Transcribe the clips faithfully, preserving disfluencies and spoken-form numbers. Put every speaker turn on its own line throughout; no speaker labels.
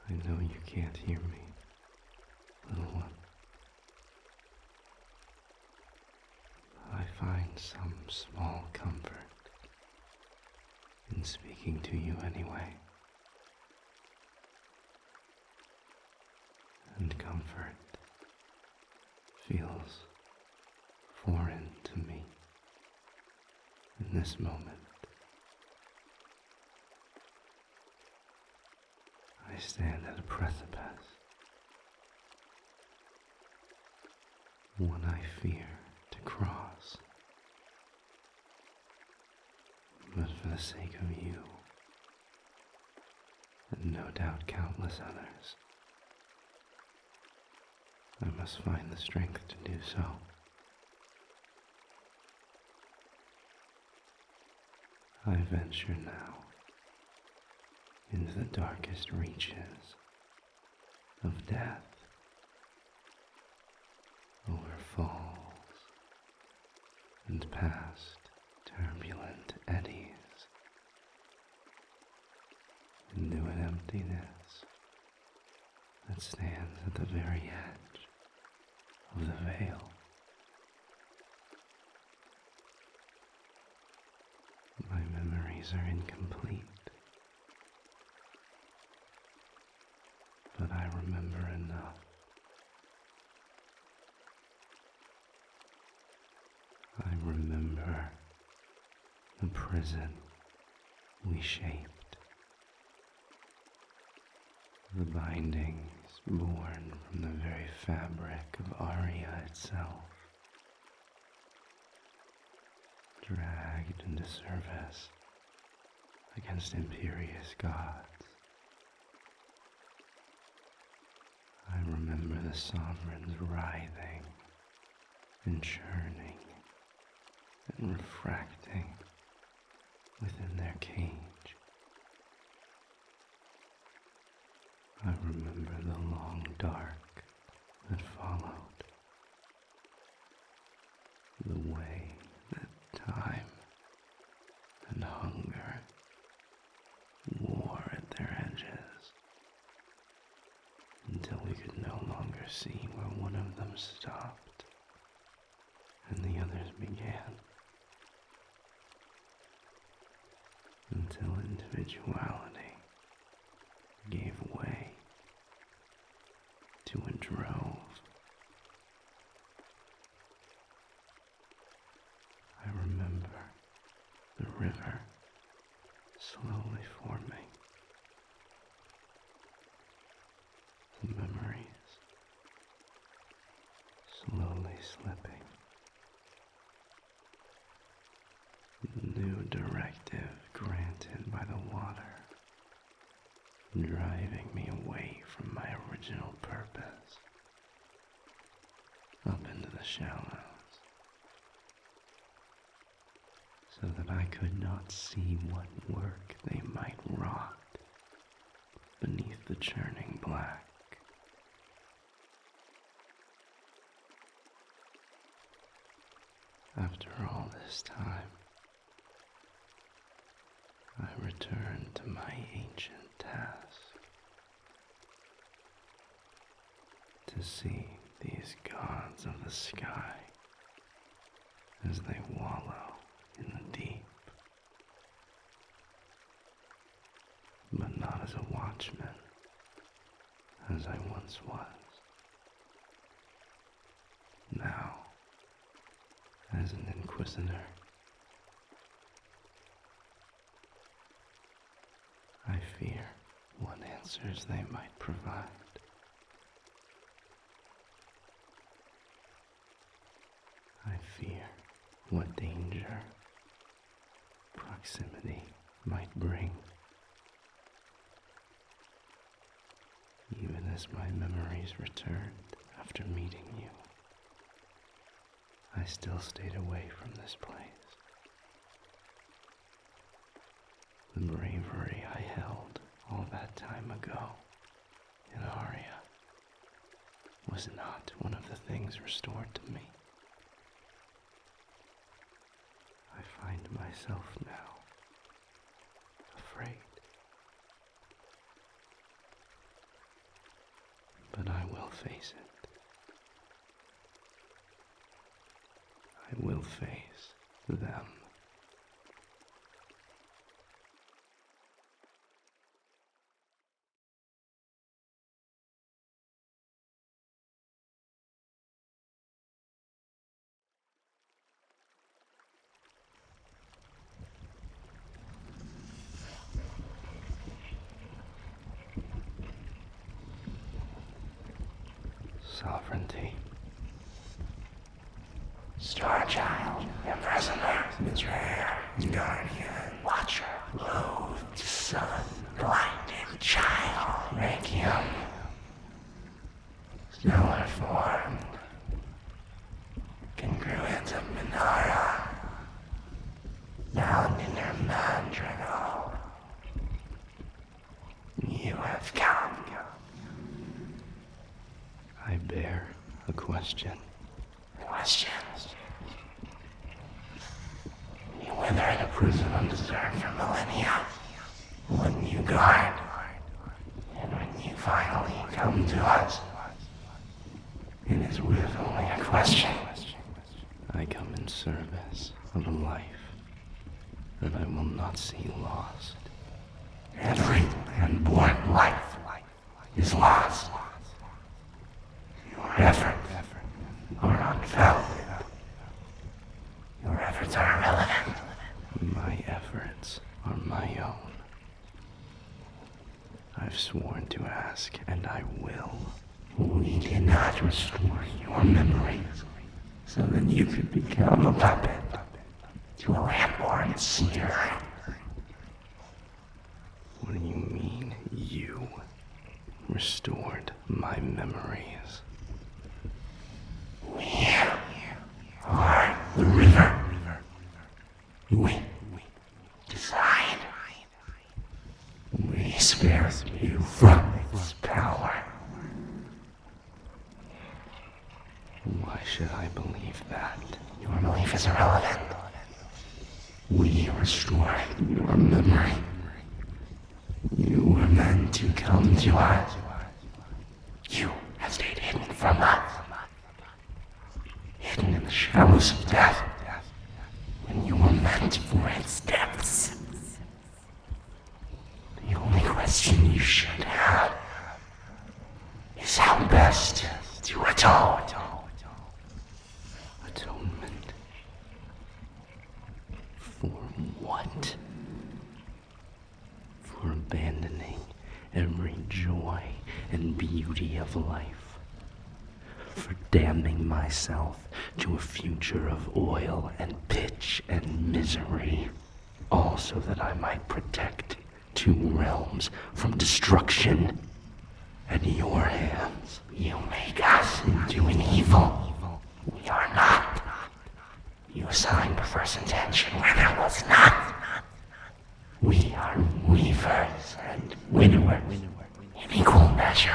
I know you can't hear me, little one. I find some small comfort in speaking to you anyway. And comfort feels foreign to me in this moment. I stand at a precipice, one I fear to cross, but for the sake of you, and no doubt countless others, I must find the strength to do so. I venture now into the darkest reaches of death, over falls and past turbulent eddies, into an emptiness that stands at the very edge of the veil. My memories are incomplete, but I remember enough. I remember the prison we shaped, the bindings born from the very fabric of Aria itself, dragged into service against imperious gods. I remember the sovereigns writhing and churning and refracting within their cage. I remember the long dark that followed, the way that time and hunger wore at their edges, until we could no longer see where one of them stopped and the others began, until individuality gave way to a drove. I remember the river slowly forming, the memories slowly slipping, the new directive granted by the water driving me away from my original purpose, up into the shallows, so that I could not see what work they might wrought beneath the churning black. After all this time, I return to my ancient task, to see these gods of the sky as they wallow in the deep, but not as a watchman as I once was. Now, as an inquisitor, I fear what answers they might provide. I fear what danger proximity might bring. Even as my memories returned after meeting you, I still stayed away from this place. The bravery I held all that time ago in Aria was not one of the things restored to me. I find myself now afraid. face it. I will face them. Sovereignty.
Star Child, Imprisoner, Betrayer, Guardian, Watcher, Loathed Son, Blinded Child, Requiem, Stellar Form, Congruent of Minara, Bound in their Mandrigal. You have come.
I bear a question.
Questions. You wither in a prison undeserved for millennia. When you guard, and when you finally come to us, it is with only a question.
I come in service of a life that I will not see lost.
Every unborn life is lost. Your efforts are unfelt. Your efforts are irrelevant.
My efforts are my own. I've sworn to ask, and I will.
We cannot restore your memories so that you could become a puppet to a landborn seer.
What do you mean, you restored my memories?
We are the river. We decide. We spare you from its power.
Why should I believe that?
Your belief is irrelevant. We restore your memory. You were meant to come to us. You have stayed hidden from us. Hidden in the shallows of death. When you were meant for its depths. The only question you should have is how best to atone.
Atonement? For what? For abandoning every joy and beauty of life. For damning myself to a future of oil and pitch and misery, all so that I might protect two realms from destruction at your hands.
You make us into an evil. We are not. You assign perverse intention where there was none. We are weavers and winnowers in equal measure.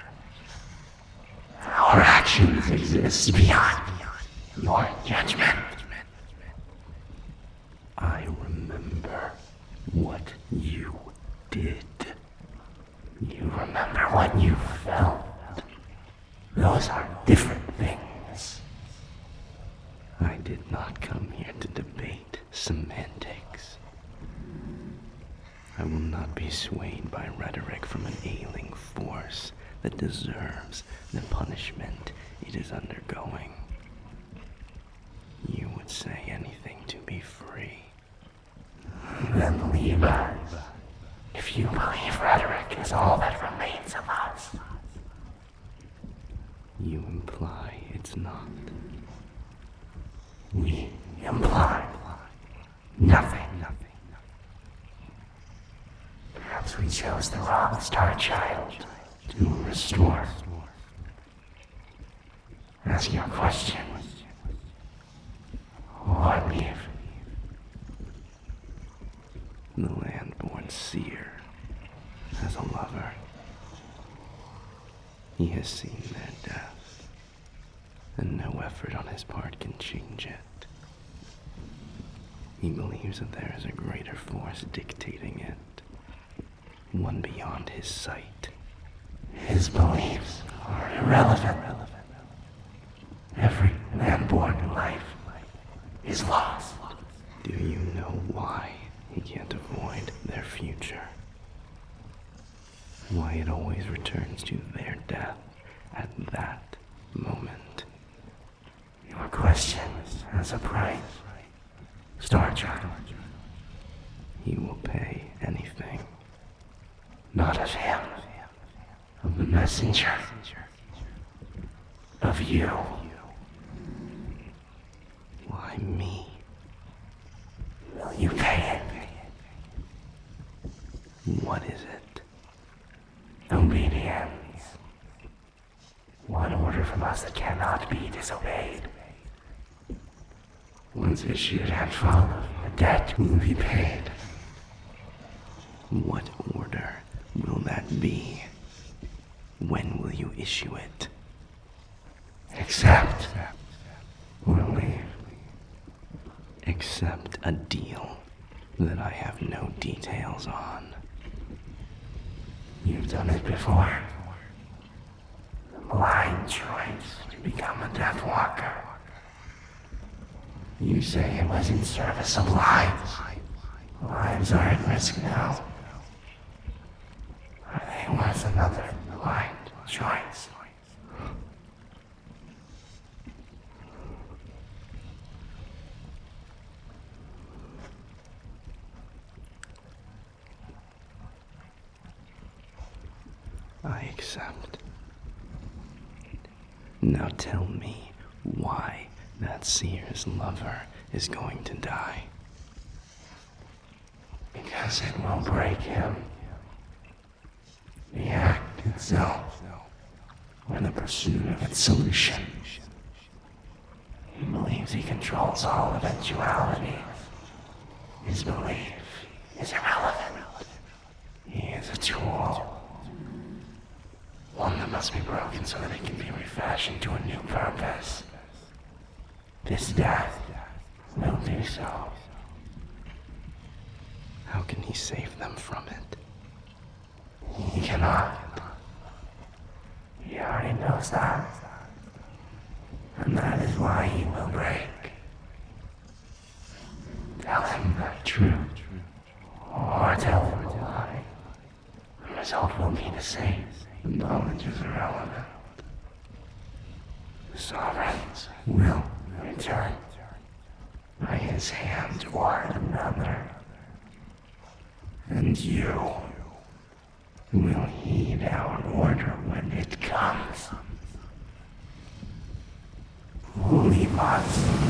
Our actions exist beyond your judgment.
I remember what you did.
You remember what you felt. Those are different things.
I did not come here to debate semantics. I will not be swayed by rhetoric from an ailing force that deserves the punishment it is undergoing. You would say anything to be free.
Then leave us. If you believe rhetoric is all that remains of us.
You imply it's not.
We imply nothing. Perhaps we chose the wrong Star Child to restore. Ask your question. Or leave.
The landborn seer as a lover. He has seen their death, and no effort on his part can change it. He believes that there is a greater force dictating it, one beyond his sight.
His beliefs are irrelevant. Every man born in life is lost.
Do you know why he can't avoid their future? Why it always returns to their death at that moment?
Your question has a price, Star Child.
He will pay anything.
Not of him, of the messenger, of you.
Why me?
Will you pay it?
What is it?
Obedience. One order from us that cannot be disobeyed. Once issued and followed, the debt will be paid.
What order will that be? When will you issue it?
Accept or leave.
Accept a deal that I have no details on.
You've done it before. The blind choice to become a Death Walker. You say it was in service of lives. Lives are at risk now. Are they worth another blind choice?
I accept. Now tell me why that seer's lover is going to die.
Because it will break him. The act itself, or the pursuit of its solution. He believes he controls all eventualities. His belief is irrelevant. He is a tool. One that must be broken so that it can be refashioned to a new purpose. This death will do so.
How can he save them from it?
He cannot. He already knows that. And that is why he will break. Tell him the truth. Or tell him a lie. The result will be the same. The knowledge is irrelevant. The sovereigns will return by his hand or another. And you will heed our order when it comes. Leave us.